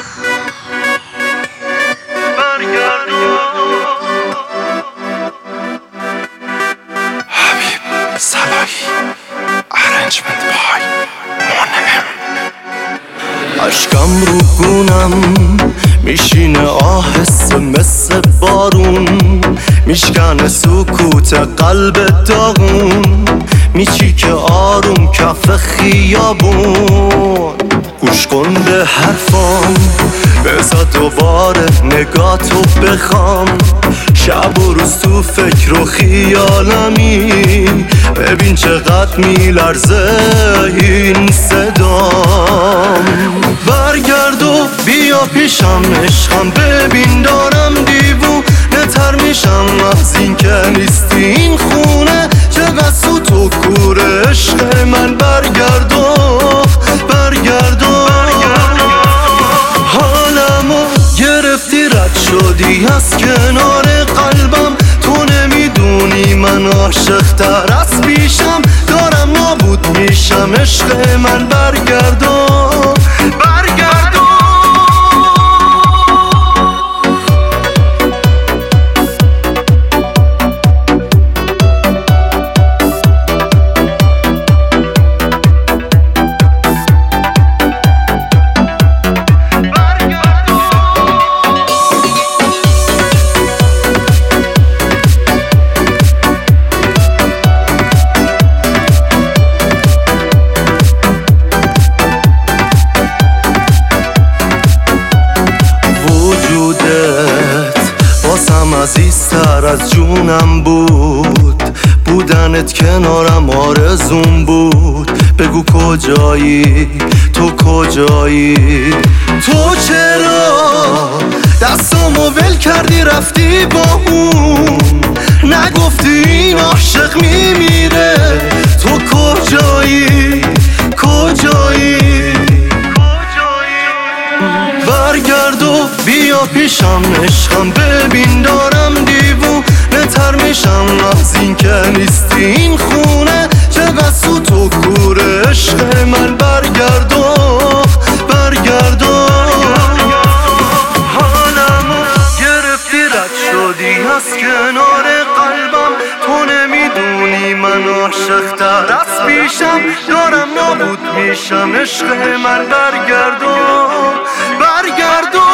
اشکم رو گونم میشینه آهسته مثل بارون، میشکنه سکوت قلب داغون، میچیکه آروم کف خیابون. گوش کن به حرفام، بذار دوباره نگاتو بخوام. شب و روز تو فکر و خیالمی، ببین چقدر میلرزه این صدام. برگرد و بیا پیشم عشقم، ببین دارم دیوونه تر میشم از این که نیستی این خونه. چقدر سوت و کور عشق من، برگرد و حالمو گرفتی، رد شدی از کنار قلبم. تو نمیدونی من عاشق تر از پیشم، دارم نابود میشم عشق من. برگرد و عزیزتر از جونم بود، بودنت کنارم آرزوم بود. بگو کجایی، تو کجایی؟ تو چرا دستامو ول کردی رفتی با اون؟ نگفتی این عاشق میمیره. تو کجایی، کجایی؟ برگرد و بیا پیشم عشقم، ببین دارم دیوونه تر میشم از این که نیستی این خونه. چقدر سوت و کور عشق من. برگرد و حالمو گرفتی، رد شدی از کنار قلبم. تو نمیدونی من عاشق تر از پیشم، دارم نابود میشم عشق من. برگرد و